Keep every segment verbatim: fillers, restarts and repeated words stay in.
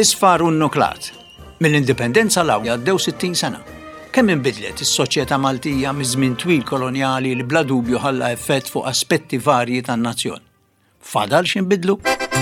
Isfar u nnuklat. Mill-indipendenza l-għaw għaddew sittin sena. Kemm inbidlet is-soċjetà Maltija miż-żmien twil kolonjali li bla dubju ħalla effett fuq aspetti varji tan-nazzjon. Fadal x'inbidlu?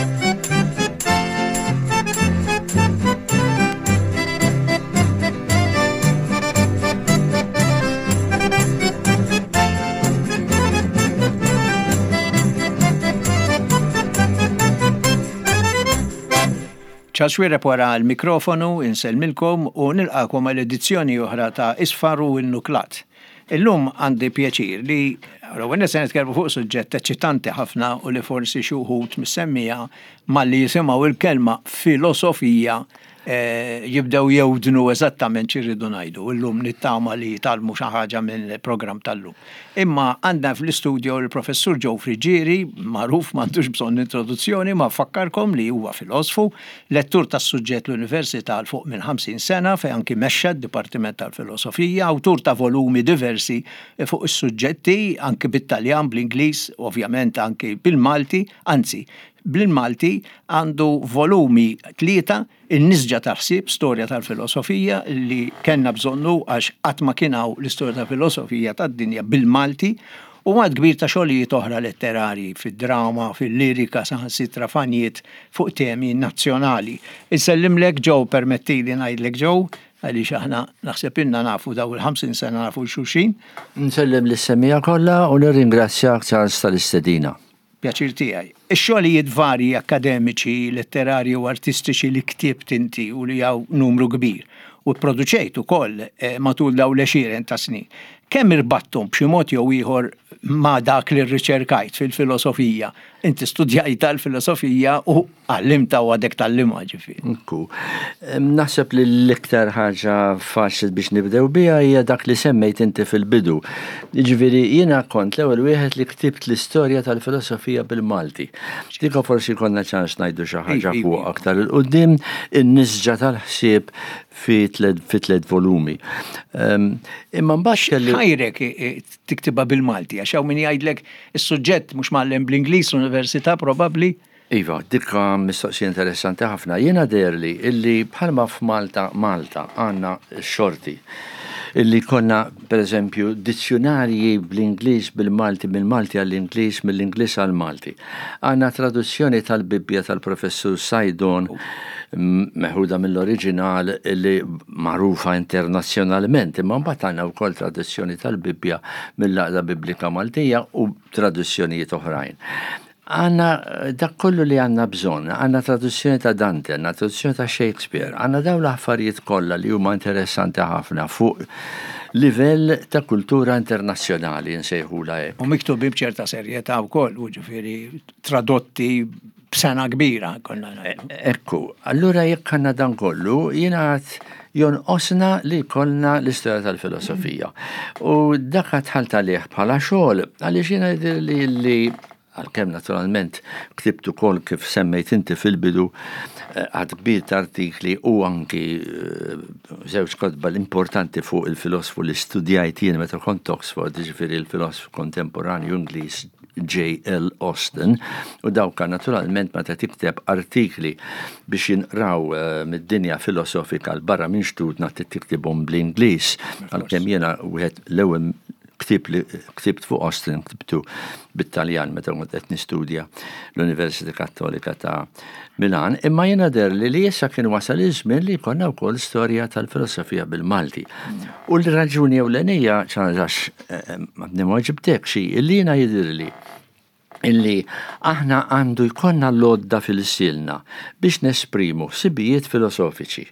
ċaswirep wara l-mikrofonu insellmilkom u nilqakom għal-edizzjoni oħra ta' Isfar u nnuklat. Illum għandi pjaċir li għawna se nitkellmu fuq suġġett eċitanti ħafna u li forsi xi wħud missemmija malli jisimgħu il-kelma filosofija eh, jibdew jewdnu eżattament x'irridu ngħidu. Illum nittama li talmu xi ħaġa mill-programm tal-lum. Imma għandna fl-istudio il-professur Joe Frigieri, magħruf m'għandux bżonn introduzzjoni, ma fakkarkom li huwa filosofu, lettur tas-suġġett l-Università għal fuq minn ħamsin sena fejn anki mexxa d-Dipartiment tal-Filosofija, awtur ta' volumi diversi fuq is-suġġetti anki bit-Taljan, bl-Ingliż, ovvjament anki bil-Malti, anzi bil-Malti għandu volumi tlieta in-nisġa ta' ħsieb storja tal-filosofija li kellna bżonnu għax qatt ma kienaw l-istorja tal-filosofija tad-dinja bil-Malti u għad kbir ta' xogħlijiet oħra letterari fid-drama, fil-lirika, saħansitra fanjiet fuq temi nazzjonali. Insellimlek Joe, permettili ngħidlek Joe, għaliex aħna naħseb inna nafu daw il-ħamsin sena nafu xulxin. Nsellem lis-semmija kollha u nirringrazzjak Charles tal-istedina. Pjaċir tiegħi. Ix-xogħlijiet varji akademiċi, letterari u artistiċi li ktibt inti u li hawn numru kbir u pproduċejt ukoll eh, matul dawn l-għexieren ta' snin. Kemm irbattum b'xi mod jew ieħor ma' dak li rriċerkajt fil-filosofija? Inti studjajta l-filosofija u għallimta u għadek tal-limha ġifieri. Nku. Naħseb li l-iktar ħaġa faċli biex nibdew biha hija dak li semmejt inti fil-bidu. Jiġifieri jiena kont l-ewwel wieħed li ktibt l-istorja tal-filosofija bil-Malti. Dika forsi konna ċans ngħidu xi ħaġa fuq aktar il-qudiem in-nisġa tal-ħsieb fi tliet volumi. Imma mbagħad kelli ħajrek tiktiba bil-Malti għax hawn min jgħidlek is-suġġett mhux mgħallem bl-Ingliż l-Università probabbli. Iva, dikka mistoqsija interessanti ħafna. Jiena derli illi bħalma f'Malta Malta għandna xorti illi konna per eżempju dizzjonarji bl-Ingliż bil-Malti, mill-Malti għall-Ingliż, mill-Ingliż għall-Malti. Għandna traduzzjoni tal-Bibbja tal-professur Sajdon meħuda mill-oriġinal li magħrufa internazzjonalment, imma mbagħad għandna wkoll traduzzjoni tal-Bibbja mill-Laqda Biblika Maltija u traduzzjonijiet oħrajn. Għanna dak kollu li għanna bżon, għanna traduzzjoni ta' Dante, għanna traduzzjoni ta' Shakespeare, għanna daw l-affarijiet kollha li huma interessanti ħafna fuq livell ta' kultura internazzjonali nsejħula hekk. U miktubi b'ċerta serjetà wkoll, ġifieri tradotti b'sena kbira konna. Ekku, allura jekk għandna dan kollu, jiena jonqosna li kollna l-istorja tal-filosofija. U dak tħalt għalih bħala xogħol, għaliex jiena li li għal-kem naturalment ktibtu kol kif semmejt inti fil-bidu għad kbir artikli u anki żewġ kodba l-importanti fuq il-filosofu li studjajt jien meta kont Oxford, ġifieri il-filosofu kontemporanju Ingliż J L Austin, u dawka naturalment meta tikteb artikli biex jinqraw mid-dinja filosofika l-barra minn xtudna tiktibhom bl-Ingliż, għal-kem jiena wieħed l-ewwel ktib li ktibt fuq Austin, ktibtu bit-Taljan meta kont qed nistudja l-Università Kattolika ta' Milan, imma jiena derli li issa kien wasal iż-żmien li jkollna wkoll storja tal-filosofija bil-Malti. U l-raġuni ewlenija ċarax ma ġibtek xi illi jiena jidhirli illi aħna għandu jkollna l-lodda fil-silna biex nesprimu sibijiet filosofiċi.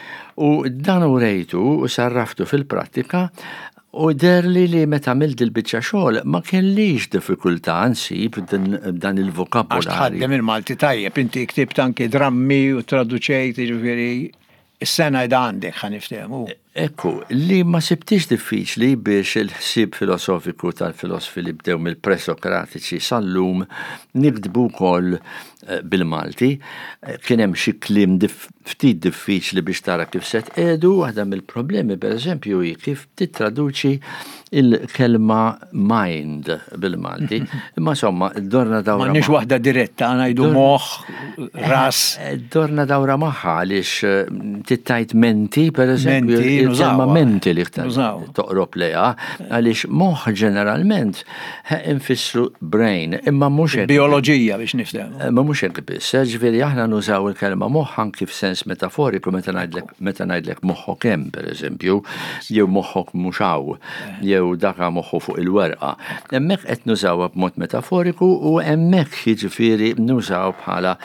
U dan u rejtu u sarraftu fil-prattika u derli li meta għamilt il-biċċa xogħol ma kellix diffikultà nsib dan il-vokabularju. Għax tħaddem il-Malti tajjeb, inti ktibt anke drammi u traduċejt, ġifieri is-sena id għandek ħaniftehmu. Ekku, li ma sibtix diffiċli biex il-ħsieb filosofiku tal-filosofi li bdew mill-presokratiċi sal-lum nikdbu wkoll bil-Malti. Kien hemm xi kliem ftit diffiċli biex tara kif se tqedu, waħda mill-problemi pereżempju hi kif titraduċi il-kelma mind bil-Malti. Imma somma, d-dorna dawra. M'għandniex waħda diretta, ngħidu moħħ, ras. D-dorna dawra magħha għaliex tittajt menti, pereżempju, il-kelma menti li toqrob leha, għaliex moħħ ġeneralment infissru brain, imma mhux bioloġija biex nifhem. Ma mhux hekk biss, ġifieri aħna nużaw il-kelma moħħ anki f'sens metaforiku meta ngħidlek meta ngħidlek moħħok hemm pereżempju, jew moħħok mhux hawn, jew daka moħħu fuq il-werqa. Hemmhekk qed nużawha b'mod metaforiku u hemmhekk jiġifieri nużaw bħala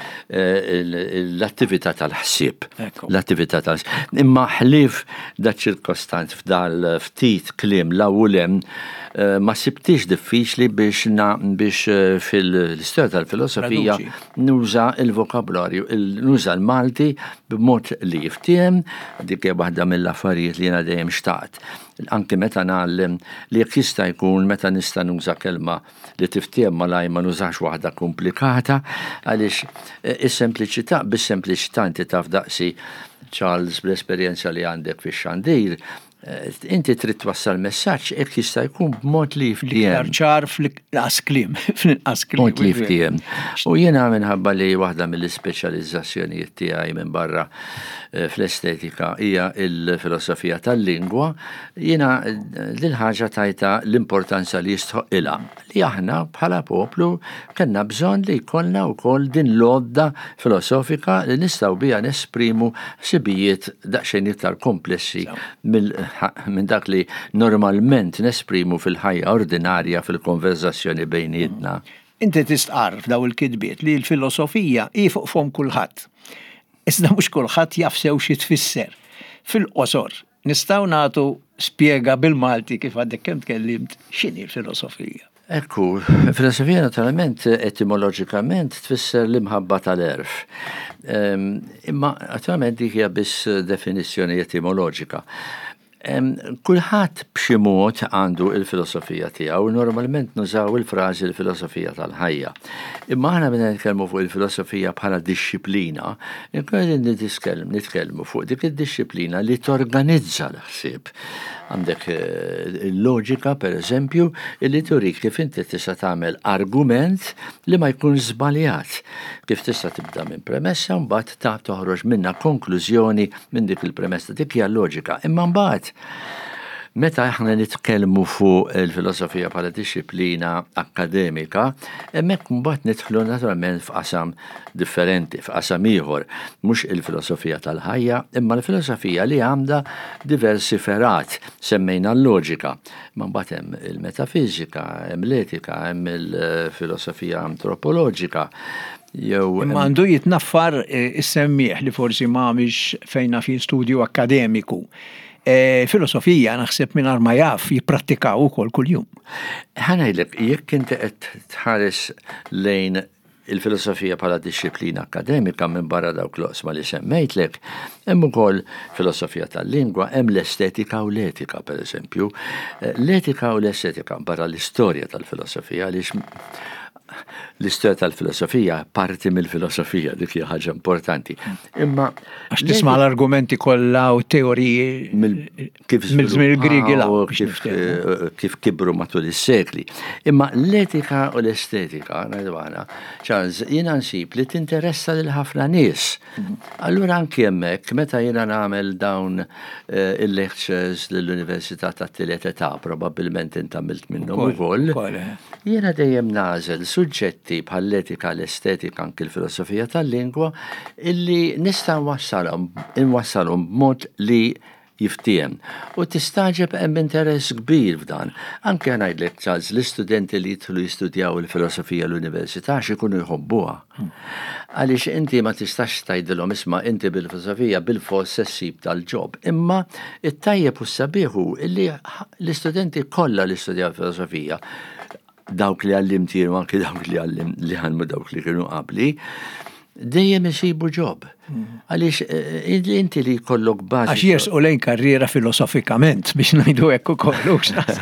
l-attività tal-ħsieb. L-attività tal-ħsieb. Imma ħlief da ċirkostant f'dal ftit kliem l-awlem ma sibtix diffiċli biex biex fil-istorja tal-filosofija nuża il-vokablarju, nuża l-Malti b'mod li jiftiem, dik hija waħda mill-affarijiet li jiena dejjem xtaqt. Anke meta nagħlem li jekk jista' jkun meta nista' nuża kelma li tiftiem malaj ma nużax waħda komplikata għaliex is-sempliċità bis-sempliċità inti taf daqsi Charles bl-esperjenza li għandek fix-xandir, inti trid twassal messaġġ hekk jista' jkun b'mod li jiftiem. ċar fl-inqas kliem, fl-inqas kliem. Mod li jiftiem. U jiena minħabba li waħda mill-ispeċjalizzazzjonijiet tiegħi minn barra fl-estetika hija il-filosofija tal-lingwa, jiena lil ħaġa tajta l-importanza li jistħoq ilha. Li aħna bħala poplu kellna bżonn li jkollna wkoll din l-għodda filosofika li nistgħu biha nesprimu sibijiet daqsxejn iktar komplessi minn dak li normalment nesprimu fil-ħajja ordinarja fil-konverzazzjoni bejnietna. Inti tistqarf daw il-kidbiet li l-filosofija hi fuq fhom kulħadd. Iżda mhux kulħadd jaf sew xi tfisser. Fil-qosor, nistgħu nagħtu spjega bil-Malti kif għadek kemm tkellimt x'inhi l-filosofija. Ekku, filosofija naturalment etimoloġikament tfisser l-imħabba tal-erf. Imma naturalment dik hija biss definizzjoni etimoloġika. Kulħadd b'xi mod għandu il-filosofija tiegħu, normalment nużaw il-frażi l-filosofija tal-ħajja. Imma aħna minn nitkellmu fuq il-filosofija bħala disċiplina, nkun nitkellmu fuq dik id-disċiplina li torganizza l-ħsieb. Għandek il-loġika, per eżempju, illi turik kif inti tista' tagħmel argument li ma jkun żbaljat. Kif tista' tibda minn premessa u mbagħad ta' toħroġ minna konklużjoni minn dik il-premessa. Dik hija loġika. Imma mbagħad meta aħna nitkellmu fuq il-filosofija bħala disċiplina akkademika, hemmhekk mbagħad nidħlu naturalment f'qasam differenti, f'qasam ieħor, mhux il-filosofija tal-ħajja, imma l-filosofija li għandha diversi ferat, semmejna l-loġika. Ma mbagħad hemm il-metafiżika, hemm l-etika, hemm il-filosofija antropoloġika. Jew għandu jitnaffar is-semmieħ li forsi m'għamilx fejna fi studju akkademiku. Filosofija naħseb minn ma jaf jipprattikaw ukoll kuljum. Ħanajdlek, jekk inti qed tħares lejn il-filosofija bħala disċiplina akkademika minn barra dawk l-oqsma li semmejtlek, hemm ukoll filosofija tal-lingwa, hemm l-estetika u l-etika pereżempju. L-etika u l-estetika barra l-istorja tal-filosofija għaliex l-istorja tal-filosofija parti mill-filosofija dik hija ħaġa importanti. Imma għax tisma' l-argumenti kollha u teoriji mill-żmien il-Griegi kif kibru matul is-sekli. Imma l-etika u l-estetika ngħidwana, Charles, jiena nsib li tinteressa lil ħafna nies. Allura anke hemmhekk meta jiena nagħmel dawn il-lectures lill-Università tat-tielet età, probabbilment intamilt minnhom ukoll, jiena dejjem nażel suġġetti bħall-etika, l-estetika, anke l-filosofija tal-lingwa illi nista' nwassalhom inwassalhom b'mod li jiftiem. U tistaġeb hemm interess kbir f'dan. Anke ngħidlek Charles, l-istudenti li jidħlu jistudjaw il-filosofija l-università x'ikunu jħobbuha. Għaliex inti ma tistax tgħidilhom isma' inti bil-filosofija bil-fors se ssib tal-ġob. Imma it-tajjeb u s-sabiħu illi l-istudenti kollha li studjaw filosofija dawk li għallimti u anke dawk li għallim li għalmu dawk li kienu qabli, dejjem isibu ġob. Għaliex inti li kollok bażi. Għax jersqu lejn karriera filosofikament biex ngħidu hekk ukoll.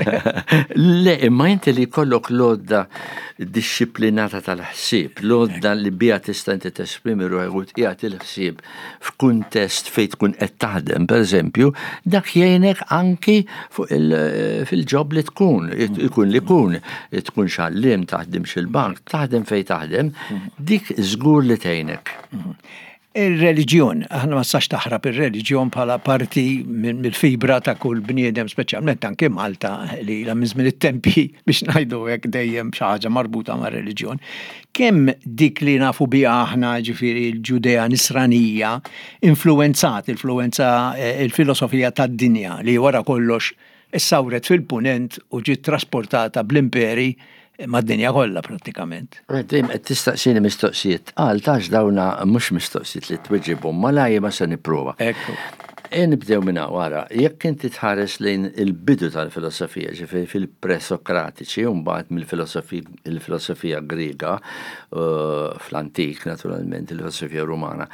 Le, imma inti li kollok lodda disciplinata tal-ħsieb, lodda li bija tista' inti tesprimi ruħek u tqiegħed il-ħsieb f'kuntest fejn tkun qed taħdem, pereżempju, dak jgħinek anki fil-ġob li tkun, ikun li kun, tkun xallim, taħdem xil-bank, taħdem fejn taħdem, dik żgur li tgħinek. Il-reliġjon, aħna ma sax taħrab il-reliġjon bħala parti mill-fibra ta' kull bniedem, speċjalment anke Malta li la minn it-tempi biex ngħidu hekk dejjem xi ħaġa marbuta ma' reliġjon. Kemm dik li nafu biha aħna ġifieri l-Ġudea Nisranija influenzat, influenza il-filosofija tad-dinja li wara kollox issawret fil-punent u ġiet trasportata bl-imperi mad-dinja kollha prattikament. Dejjem qed tistaqsini mistoqsijiet qal tax dawna mhux mistoqsijiet li tweġibhom malajja ma se nipprova. Ekku. E nibdew minn wara, jekk inti tħares lejn il-bidu tal-filosofija, ġifieri fil-presokratiċi u mbagħad mill-filosofija Griega fl-antik naturalment, il-filosofija Rumana.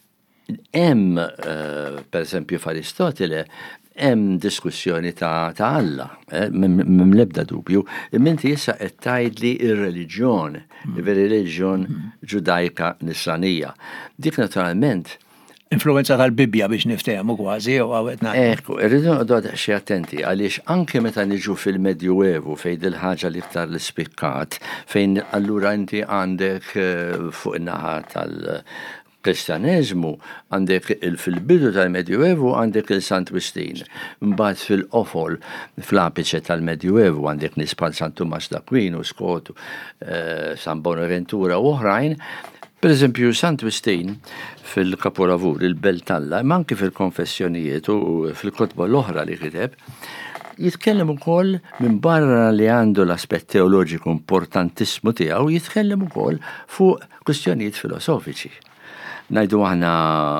Hemm pereżempju f'Aristotele hemm diskussjoni ta' ta' Alla, m'hemm l-ebda dubju, imminti issa qed tgħidli ir-reliġjon, ir-reliġjon ġudajka nisranija. Dik naturalment influenza tal-Bibja biex niftehmu kważi jew għawet ngħid. Ekku, irridu noqgħod xi attenti għaliex anke meta niġu fil-Medjuevu fejn il-ħaġa li iktar l-ispikkat fejn allura inti għandek fuq in-naħa tal- Kristjaneżmu għandek fil-bidu tal-Medjuevu għandek il-Sant Wistin. Mbagħad fil-qofol fl-apice tal-Medjuevu għandek nies bħal Sant Tumas d'Aquino, Skotu, San Bonaventura u oħrajn. Per eżempju, Sant Wistin fil-Kapolavur, il-Beltalla, ma anke fil-konfessjonijiet u fil-kotba l-oħra li kiteb, jitkellem ukoll minn barra li għandu l-aspett teoloġiku importantissimu tiegħu, jitkellem ukoll fuq kwistjonijiet filosofiċi. Najdu għana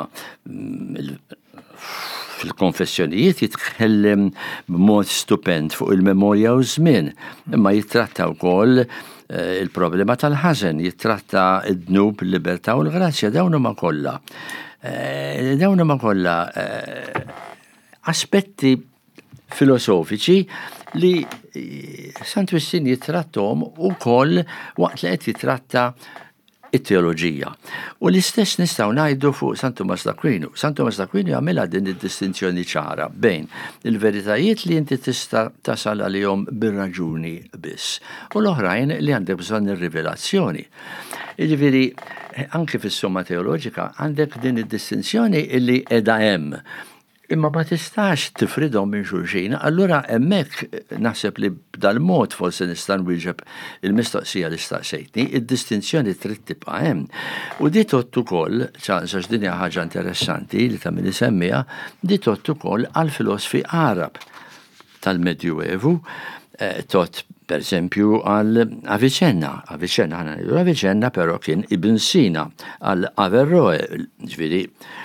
fil-konfessjonijiet jitkellem b'mod stupend fuq il-memorja u żmien, imma jitratta wkoll il-problema tal-ħażen, jitratta id-dnub, il-libertà u l-grazzja, dawn huma kollha. Dawn huma kollha aspetti filosofiċi li Sant Wistin jitrattom ukoll waqt li qed jitratta it-teoloġija. U l-istess nistgħu ngħidu fuq Sant Tumas d'Aquino. Sant Tumas d'Aquino jagħmilha din id-distinzjoni ċara bejn il-veritajiet li inti tista' tasal għalihom bir-raġuni biss u l-oħrajn li għandek bżonn ir-rivelazzjoni. Jiġifieri anke fis-somma teoloġika għandek din id-distinzjoni illi qiegħda hemm. Imma ma tistax tifridhom minn xulxin, allura hemmhekk naħseb li b'dal mod forsi nista' nwieġeb il-mistoqsija li staqsejtni, id-distinzjoni trid tibqa' hemm. U di tott ukoll, ċaġ din hija ħaġa interessanti li ta' min isemmiha, di tott ukoll għall-filosofi Arab tal-Medjuevu, tot per esempio għal Avicenna. Avicenna ħana ngħidu Avicenna però kien Ibn Sina, għal Averroe, ġifieri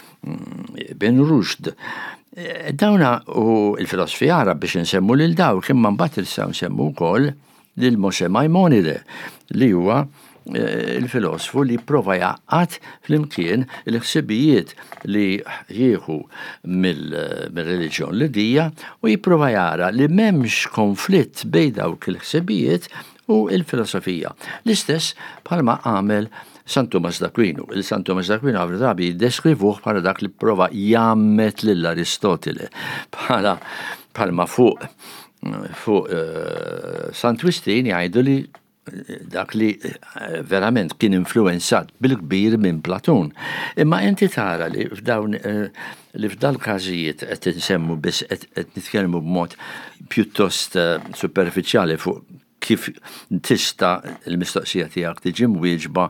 Ben Rushd. Dawna u il-filosofi Arab biex nsemmu lil daw kien ma mbagħad ilsaw nsemmu wkoll lil Moshe Maimonides li huwa il-filosofu li prova jaqqat fl-imkien il-ħsibijiet li jieħu mill-reliġjon l-dija u jipprova jara li m'hemmx konflitt bejn dawk il-ħsibijiet u il-filosofija. L-istess bħalma għamel Sant Tumas d'Aquino. Il-Sant Tumas d'Aquino għavri drabi jiddeskrivuh bħala dak li prova jammet lill-Aristotele bħala bħalma fuq fuq uh, Sant Wistin jgħidu li dak li verament kien influenzat bil-kbir minn Platun. Imma inti tara li f'dawn li f'dal każijiet qed insemmu biss qed nitkellmu b'mod pjuttost superfiċjali fuq kif tista' l-mistoqsija tiegħek tiġi mwieġba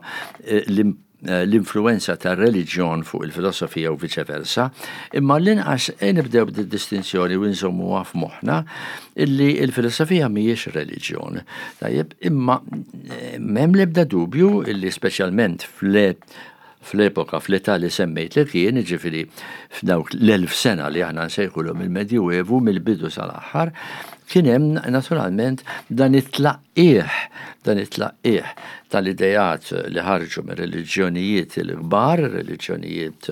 l-influenza tar-reliġjon fuq il-filosofija u viċeversa, imma l-inqas nibdew b'distinzjoni u nżommuha f'moħħna illi l-filosofija mhijiex reliġjon. Tajjeb, imma m'hemm l-ebda dubju illi speċjalment fl-epoka fl-età li semmejt li kien, ġifiri f'dawk l-elf sena li aħna nsejħulhom il-Medjuevu mill-bidu sal-aħħar, kien hemm naturalment dan it-tlaqqih, dan it-tlaqqih tal-idejat li ħarġu minn reliġjonijiet il-kbar, reliġjonijiet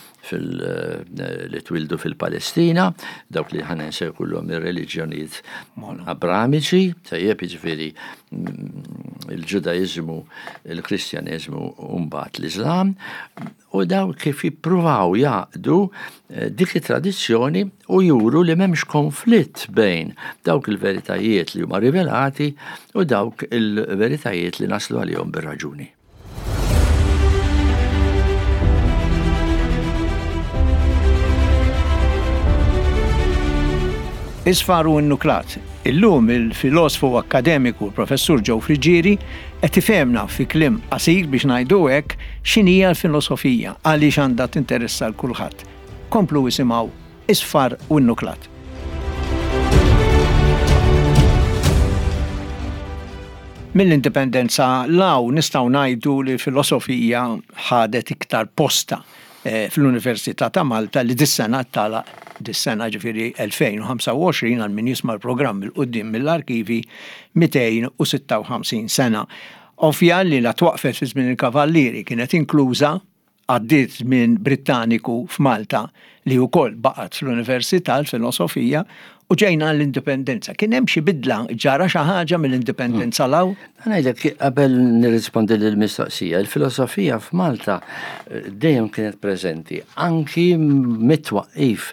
li twildu fil-Palestina, dawk li ħana nsejħulhom ir-reliġjonijiet abramiċi, tajjeb jiġifieri il-Ġudaizmu, il-Kristjaneżmu u mbagħad l-Iżlam, u daw kif jippruvaw jaqdu dik it-tradizzjoni u juru li m'hemmx konflitt bejn dawk il-veritajiet li huma rivelati u dawk il-veritajiet li naslu għalihom bir-raġuni. Isfaru n-nuklat. Illum il-filosofu akademiku professur Joe Frigieri qed ifhemna fi kliem qasir biex ngħidu hekk x'inhija l-filosofija għaliex għandha tinteressa l kulħadd. Komplu isimgħu Isfar u n-nuklat. Mill-indipendenza law nistgħu ngħidu li filosofija ħadet iktar posta fl-Università ta' Malta li dis-sena talaq dis-sena ġifieri elfejn u ħamsa u għoxrin għal min jisma' l-programm il-qudiem mill-arkivi mejtejn u sitta u ħamsin sena. Ovvja li la twaqfet fi żmien il-Kavallieri kienet inkluża għaddiet minn Brittaniku f'Malta li wkoll baqgħet fl-Università l-filosofija u ġejna l-indipendenza. Kien hemm xi bidla ġara xi ħaġa mill-indipendenza law? Ngħidlek qabel nirrispondi lill-mistoqsija, il-filosofija f'Malta dejjem kienet preżenti anki mit-twaqqif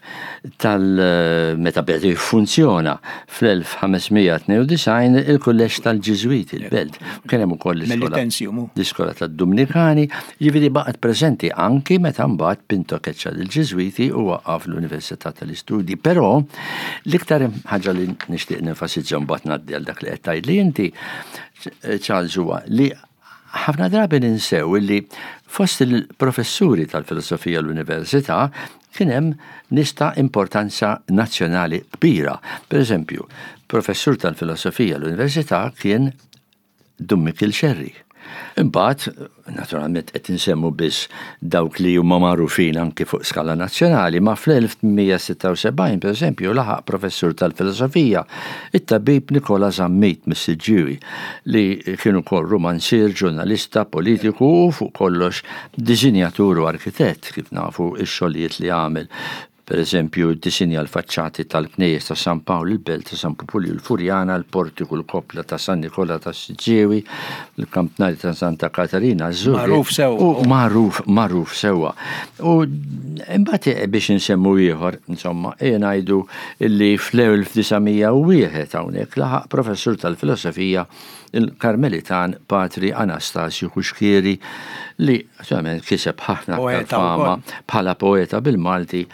tal-meta beda jiffunzjona fl-elf ħamesmija tnejn u disgħin il-kulleġġ tal-Ġiżwiti il-Belt. Kien hemm ukoll l-iskola tad-Dominikani, jiġifieri baqgħet preżenti anki meta mbagħad Pinto keċċa lill-Ġiżwiti u waqqaf l-Università tal-Istudji. Però l-iktar ħaġa li nixtieq nenfasizza mbagħad ngħaddi għal dak li qed tgħidli inti Charles huwa li ħafna drabi ninsew li fost il-professuri tal-filosofija l-Università kien hemm nista' importanza nazzjonali kbira. Per eżempju, professur tal-filosofija l-Università kien Dummik il-Xerri. Imbagħad, naturalment qed insemmu biss dawk li huma magħrufin anke fuq skala nazzjonali, ma fl-elf tmija sitta u sebgħin pereżempju laħaq professur tal-filosofija it-tabib Nikola Zammit mis-Siġġiewi li kien ukoll romanzier, ġurnalista, politiku u fuq kollox diżinjatur u arkitett kif nafu x-xogħlijiet li għamel. Per eżempju, disinja l-faċċati tal-Knejjes ta' San Pawl, il-Belt ta' San Pupulju l-Furjana, l-Portiku l-Kopla ta' San Nikola ta' Siġġiewi, l-Kampnari ta' Santa Katarina, Żurri. Magħruf sewwa. U magħruf, magħruf sewwa. U imbagħad biex insemmu ieħor, insomma, ejja ngħidu illi fl-elf disamija u wieħed hawnhekk laħaq professur tal-filosofija il-Karmelitan Patri Anastasju Kuxkieri li kiseb ħafna fama bħala poeta bil-Malti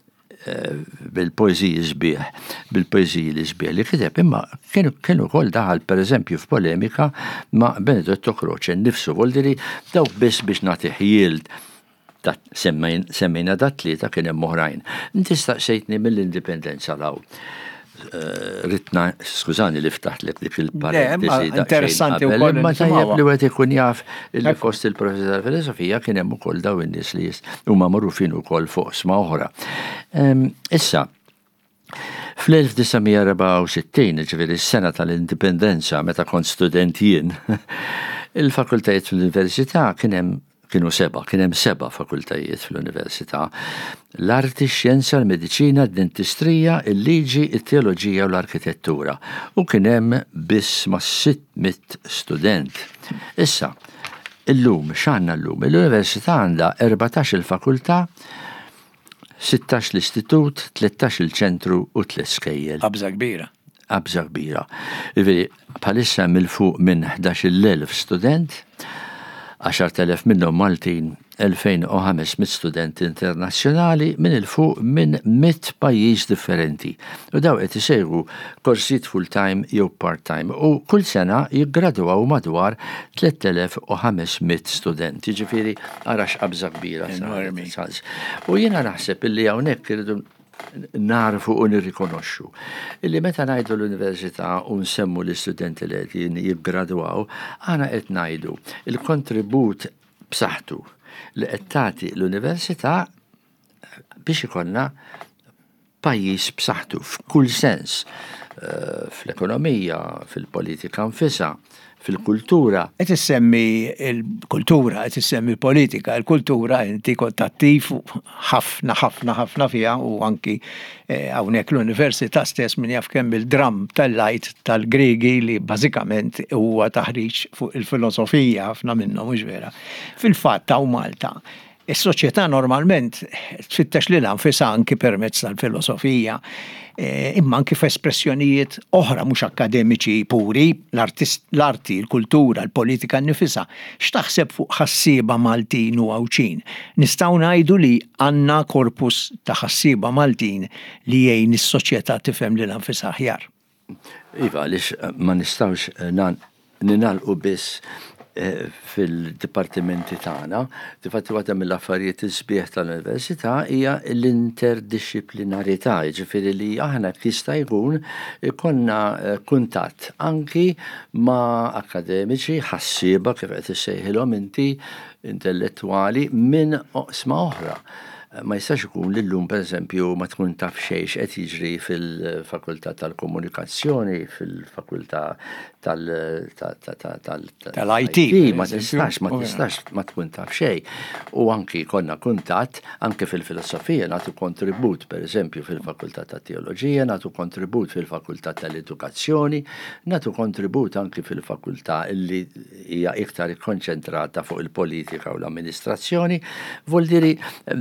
bil-poeziji sbieħ, bil-poeziji li sbieħ li kiteb, imma kienu kol daħal per eżempju f'polemika ma' Benedetto Croce nifsu, voldiri dawk biss biex nagħti ħjield semmejna dat tlieta kien hemm oħrajn. Inti staqsejtni mill-indipendenza law. Ritna, skużani li ftaħt lek dik il-parentesi interessanti u koll. Ma tajjeb li għet ikun jaf li fost il-professor tal-filosofija kien hemm ukoll daw in-nies li huma magħrufin ukoll fuq sma oħra. Issa, fl-elf disajn erba' u sittin, ġifieri s-sena tal-indipendenza meta kont student jien, il-fakultajiet fl-Università kien hemm kienu seba, kien hemm seba fakultajiet fl-Università. L-arti, x-xjenza, l-mediċina, d-dentistrija, il-liġi, it-teoloġija u l-arkitettura. U kien hemm biss ma' sittmit student. Issa, illum, x'għandna llum? L-Università għandha erbatax il-fakultà, sittax l-istitut, tlettax il-ċentru u tliet skejjel. Qabża kbira. Qabża kbira. Iveri, bħalissa mill-fuq minn ħdax-il elf student, għaxar telef minnhom Maltin, elfejn u ħamesmit studenti internazzjonali minn il-fuq minn mitt pajjiż differenti. U daw qed isegħu korsijiet full-time jew part-time u kull sena jiggradwaw madwar tliet telef u ħamesmit studenti. Ġifieri ara x'qabża kbira. U jiena naħseb illi hawnhekk irridu narfu u nirrikonoxxu. Illi meta ngħidu l-Università u nsemmu l-istudenti li qed jiggradwaw, għana qed ngħidu il-kontribut b'saħħtu li qed tagħti l-università biex ikollna pajjiż b'saħħtu f'kull sens, fl-ekonomija, fil-politika nfisha, fil-kultura. Qed issemmi il-kultura, qed issemmi il-politika, il-kultura inti kont attiv ħafna ħafna ħafna fiha u anki hawnhekk l-università stess min jaf kemm il-dram tal-lajt tal-Griegi li bażikament huwa taħriġ fuq il-filosofija ħafna minnhom mhux vera. Fil-fatt taw Malta is-soċjetà normalment tfittex lilha nfisha anki permezz tal-filosofija, imma anki f'espressjonijiet oħra mhux akademiċi puri, l-arti, l-kultura, l-politika nnifisha. X'taħseb fuq ħassieba Maltin u Għawċin? Nistgħu ngħidu li għandna korpus ta' ħassieba Maltin li jgħin is-soċjetà tifhem lilha nfisha aħjar. Iva, għaliex ma nistgħux ninalqu biss fil-dipartimenti tagħna, tifatti waħda mill-affarijiet isbieħ tal-università hija l-interdisciplinarità, ġifieri li aħna jista' jkun ikollna kuntatt anki ma' akademiċi ħassieba kif qed issejħilhom inti intellettwali minn oqsma oħra. Ma jistax ikun li llum pereżempju ma tkun taf xejn x'qed jiġri fil-fakultà tal-komunikazzjoni, fil-fakultà tal-I T. Ma tistax, ma tistax ma tkun taf xejn. U anki konna kuntatt anke fil-filosofija nagħtu kontribut pereżempju fil-fakultà tat-teoloġija, nagħtu kontribut fil-fakultà tal-edukazzjoni, nagħtu kontribut anki fil-fakultà li hija iktar ikkonċentrata fuq il-politika u l-amministrazzjoni. Vuol diri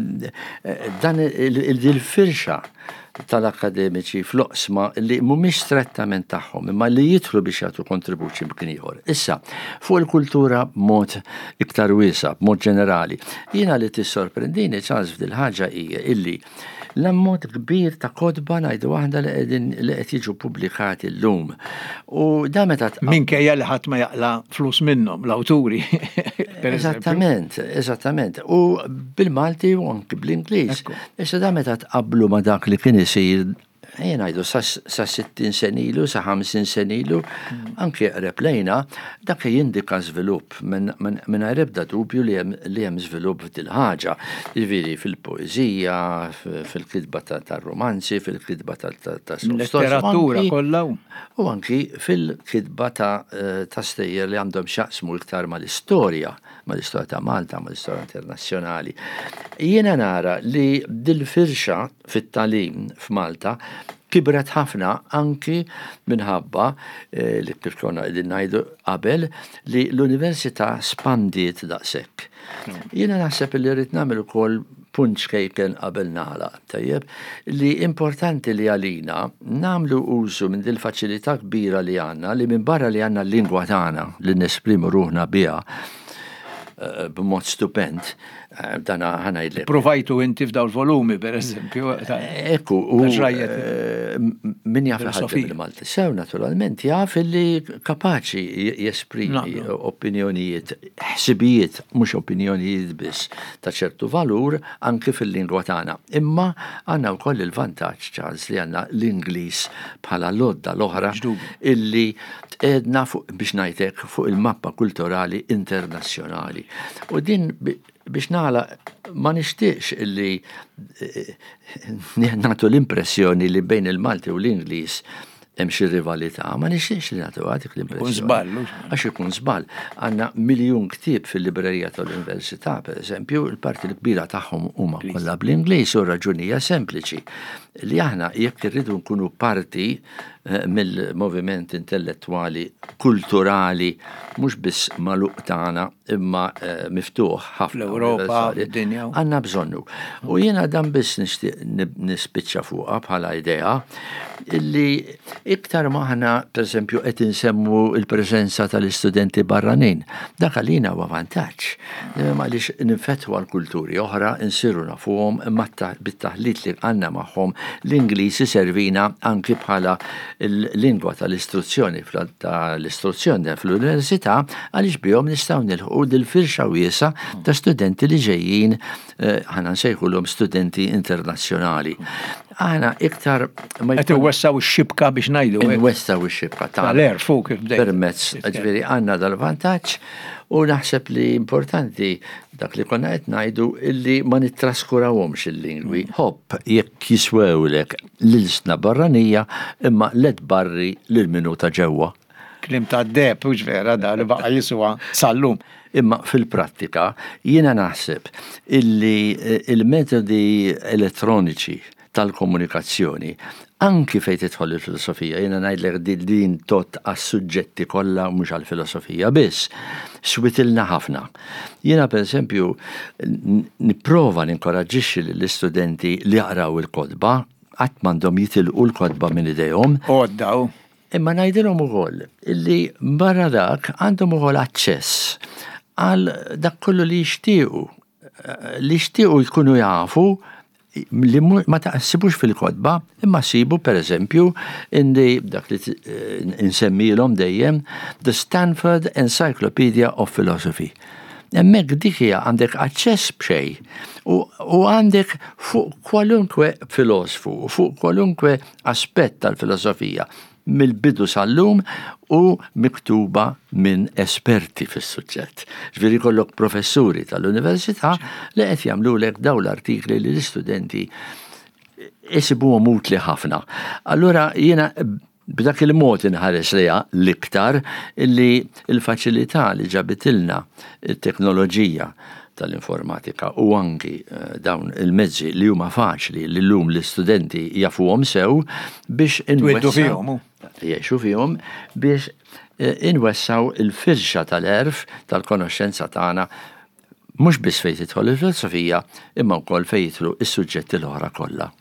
dan il-firxa tal-akademiċi fl-oqsma li mhumiex strettament tagħhom, imma li jidħlu biex jagħtu kontribuċi b'kien ieħor. Issa, fuq il-kultura b'mod iktar wiesa', b'mod ġenerali, jiena li tissorprendini ċans f'dil ħaġa hija illi l-ammont kbir ta' kodba ngħidu waħda li qegħdin li qed jiġu pubblikati llum. U da meta minkejja li ħadd ma jaqla flus minnhom l-awturi. Eżattament, eżattament. U bil-Malti u anki bl-Ingliż. Issa da meta tqabblu ma dak li kien isir jien ngħidu sa sittin sen ilu, sa ħamsin sen ilu, anke qreb lejna, dak jindika żvilupp mingħajr ebda dubju li hemm żvilupp f'dil ħaġa. Jiġifieri fil-poeżija, fil-kitba tar-romanzi, fil-kitba tal-letteratura kollha. U anki fil-kitba ta' stejjer li għandhom x'jaqsmu iktar mal-istorja, mal-istorja ta' Malta, mal-istorja internazzjonali. Jiena nara li dil-firxa fit-tagħlim f'Malta kibret ħafna anki minħabba li kif konna qegħdin ngħidu qabel li l-università spandiet daqshekk. Jiena naħseb li rrid nagħmel ukoll punt xkejken qabel nagħlaq, tajjeb, li importanti li għalina nagħmlu użu minn dil faċilità kbira li għandna li minn barra li għandna l-lingwa tagħna li nesprimu ruħna biha b'mod stupend. Dana ħana jidlek. Provajtu inti f'daw l-volumi, per eżempju. Ekku, u min jaf ħaddem il-Malti. Sew naturalment jaf li kapaċi jesprimi opinjonijiet, ħsibijiet, mhux opinjonijiet biss ta' ċertu valur anke fil-lingwa tagħna. Imma għandna wkoll il-vantaġġ Charles li għandna l-Ingliż bħala lodda l-oħra illi tqedna fuq biex ngħidlek fuq il-mappa kulturali internazzjonali. U din biex nagħla ma nixtieqx illi nagħtu l-impressjoni li bejn il-Malti u l-Ingliż hemm xi rivalità, ma nixtieqx li nagħtu għadik l-impressjoni. Għax ikun żball. Għandna miljun ktieb fil-librerija tal-Università, pereżempju, il-parti l-kbira tagħhom huma kollha bl-Ingliż u raġunija sempliċi li aħna jekk irridu nkunu parti mill-moviment intellettwali, kulturali, mhux biss magħluq tagħna imma miftuħ ħafna fl-Ewropa, fid-dinja. Għandna bżonnu. U jiena dan biss nixtieq nispiċċa fuqha bħala idea illi iktar ma aħna pereżempju qed insemmu l-preżenza tal-istudenti barranin. Dak għalina huwa vantaġġ. Għaliex ninfettwa l-kulturi oħra, insiru nafuhom imma bit-taħlit li għandna magħhom l-Ingliż iservina anki bħala l-lingwa tal-istruzzjoni tal-istruzzjoni fl-università għaliex bihom nistgħu nilħu dil-firxa wiesa ta' studenti li ġejjin ħana nsejħulhom studenti internazzjonali. Aħna iktar ma qed iwessaw ix-xibka biex biex ngħidu hekk. Inwessaw ix-xibka tagħna. Tal-air fuq kif bdejt. Permezz, ġifieri għandna dal-vantaġġ u naħseb li importanti dak li konna qed ngħidu illi ma nittraskurawhomx il-lingwi. Hopp jekk jiswewlek l-ilsna barranija imma led barri lil minuta ġewwa. Klim ta' deb u ġvera da li baqa jiswa sallum. Imma fil-prattika jiena naħseb illi il-metodi elettroniċi tal-komunikazzjoni anki fejn tidħol il-filosofija, jiena ngħidlek din tot għas-suġġetti kollha mhux għall-filosofija biss, switilna ħafna. Jiena pereżempju nipprova ninkoraġġixxi lill-istudenti li jaqraw il-kodba qatt m'għandhom jitilqu l-kodba minn idejhom. Għoddaw. Imma ngħidilhom ukoll illi barra dak għandhom ukoll aċċess għal dak kollu li jixtiequ li jixtiequ jkunu jafu li ma taqsibux fil-kodba, imma sibu per eżempju indi dak li insemmilhom dejjem The Stanford Encyclopedia of Philosophy. Hemmhekk dik hija għandek aċċess b'xejn u għandek fuq kwalunkwe filosofu, fuq kwalunkwe aspett tal-filosofija mill-bidu sal-lum u miktuba minn esperti fis-suġġett. Ġifieri kollok professuri tal-università li qed jagħmlulek dawn l-artikli li l-istudenti isibuhom utli ħafna. Allura jiena b'dak il-mod inħares liha l-iktar illi l-faċilità li ġabitilna it-teknoloġija tal-informatika u anki dawn il-mezzi li huma faċli li llum l-istudenti jafuhom sew biex inwessaw jgħixu fihom biex inwessaw il-firxa tal-erf tal-konoxxenza tagħna mhux biss fejn tidħol il-filosofija imma wkoll fejn jidħlu is-suġġetti l-oħra kollha.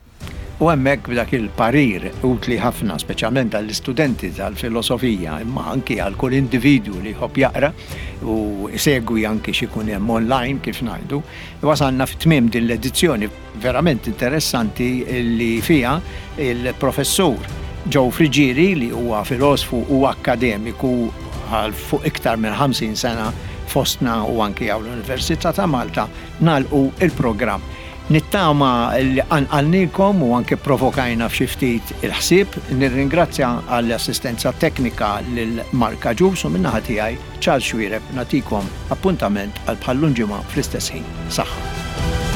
U hemmhekk b'dak il-parir utli ħafna speċjalment għall-istudenti tal-filosofija imma anki għal kull individwu li jħobb jaqra u segwi anki xi jkun hemm online kif ngħidu. Wasalna f'tmiem din l-edizzjoni verament interessanti li fiha il-professur Joe Frigieri li huwa filosofu u akademiku għal fuq iktar minn ħamsin sena fostna u anki għall-Università ta' Malta nagħlqu il-programm. Nittama li għanqalnikom u anke provokajna f'xi ftit il-ħsieb, nirringrazzja għall-assistenza teknika lil Marka Ġus u min-naħa tiegħi Charles Xwiereb nagħtikom appuntament għal bħallum ġimgħa fl-istess ħin. Saħħa.